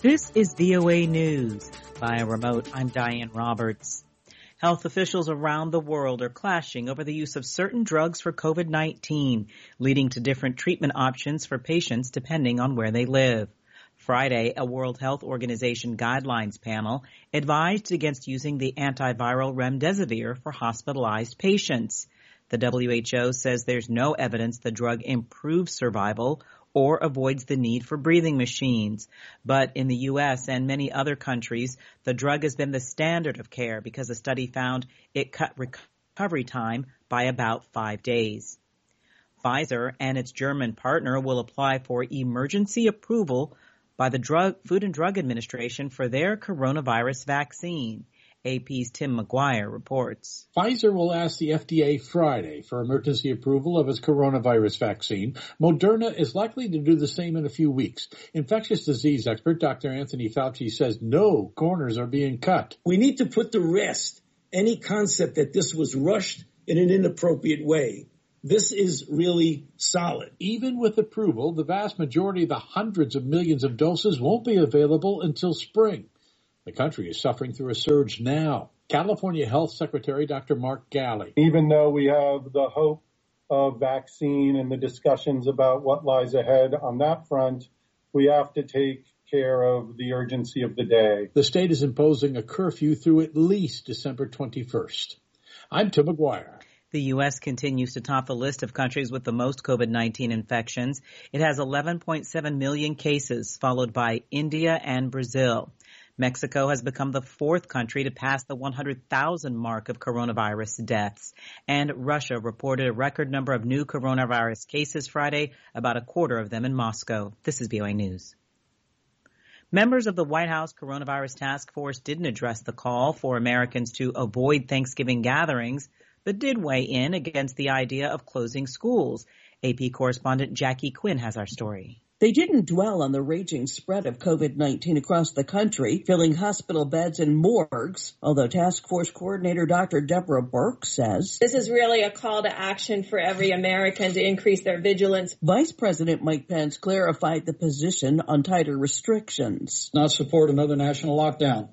This is VOA News. Via remote, I'm Diane Roberts. Health officials around the world are clashing over the use of certain drugs for COVID-19, leading to different treatment options for patients depending on where they live. Friday, a World Health Organization guidelines panel advised against using the antiviral remdesivir for hospitalized patients. The WHO says there's no evidence the drug improves survival or avoids the need for breathing machines. But in the U.S. and many other countries, the drug has been the standard of care because a study found it cut recovery time by about 5 days. Pfizer and its German partner will apply for emergency approval by the Food and Drug Administration for their coronavirus vaccine. AP's Tim McGuire reports. Pfizer will ask the FDA Friday for emergency approval of its coronavirus vaccine. Moderna is likely to do the same in a few weeks. Infectious disease expert Dr. Anthony Fauci says no corners are being cut. We need to put to rest any concept that this was rushed in an inappropriate way. This is really solid. Even with approval, the vast majority of the hundreds of millions of doses won't be available until spring. The country is suffering through a surge now. California Health Secretary Dr. Mark Ghaly. Even though we have the hope of vaccine and the discussions about what lies ahead on that front, we have to take care of the urgency of the day. The state is imposing a curfew through at least December 21st. I'm Tim McGuire. The U.S. continues to top the list of countries with the most COVID-19 infections. It has 11.7 million cases, followed by India and Brazil. Mexico has become the fourth country to pass the 100,000 mark of coronavirus deaths. And Russia reported a record number of new coronavirus cases Friday, about a quarter of them in Moscow. This is VOA News. Members of the White House Coronavirus Task Force didn't address the call for Americans to avoid Thanksgiving gatherings, but did weigh in against the idea of closing schools. AP correspondent Jackie Quinn has our story. They didn't dwell on the raging spread of COVID-19 across the country, filling hospital beds and morgues, although Task Force Coordinator Dr. Deborah Burke says this is really a call to action for every American to increase their vigilance. Vice President Mike Pence clarified the position on tighter restrictions. Not support another national lockdown,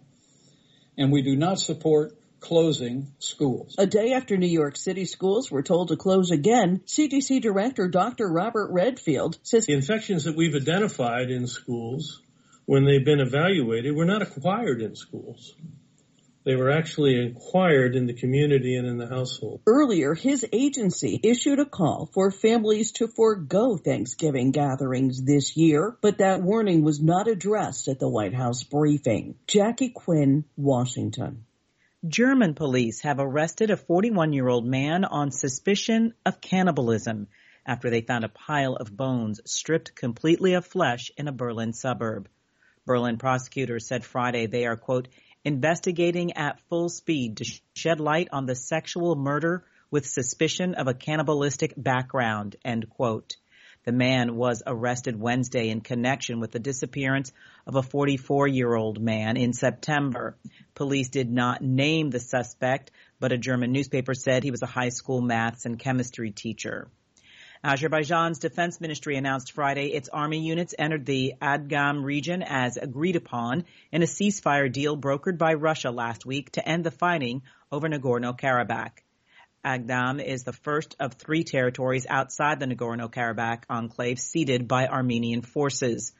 and we do not support closing schools. A day after New York City schools were told to close again, CDC Director Dr. Robert Redfield says the infections that we've identified in schools, when they've been evaluated, were not acquired in schools. They were actually acquired in the community and in the household. Earlier, his agency issued a call for families to forego Thanksgiving gatherings this year, but that warning was not addressed at the White House briefing. Jackie Quinn, Washington. German police have arrested a 41-year-old man on suspicion of cannibalism after they found a pile of bones stripped completely of flesh in a Berlin suburb. Berlin prosecutors said Friday they are, quote, investigating at full speed to shed light on the sexual murder with suspicion of a cannibalistic background, end quote. The man was arrested Wednesday in connection with the disappearance of a 44-year-old man in September. Police did not name the suspect, but a German newspaper said he was a high school maths and chemistry teacher. Azerbaijan's defense ministry announced Friday its army units entered the Agdam region as agreed upon in a ceasefire deal brokered by Russia last week to end the fighting over Nagorno-Karabakh. Agdam is the first of three territories outside the Nagorno-Karabakh enclave ceded by Armenian forces.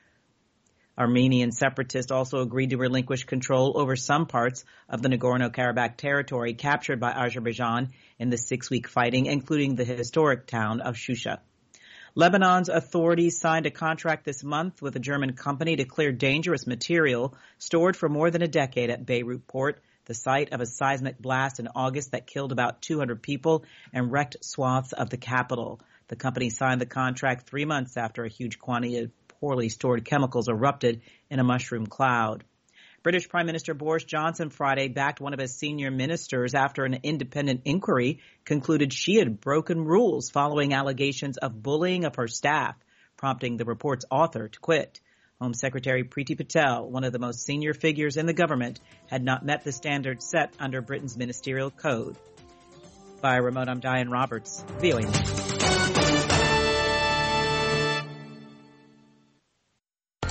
Armenian separatists also agreed to relinquish control over some parts of the Nagorno-Karabakh territory captured by Azerbaijan in the 6-week fighting, including the historic town of Shusha. Lebanon's authorities signed a contract this month with a German company to clear dangerous material stored for more than a decade at Beirut port, the site of a seismic blast in August that killed about 200 people and wrecked swaths of the capital. The company signed the contract 3 months after a huge quantity of poorly stored chemicals erupted in a mushroom cloud. British Prime Minister Boris Johnson Friday backed one of his senior ministers after an independent inquiry concluded she had broken rules following allegations of bullying of her staff, prompting the report's author to quit. Home Secretary Priti Patel, one of the most senior figures in the government, had not met the standards set under Britain's ministerial code. Via remote, I'm Diane Roberts, VOA News.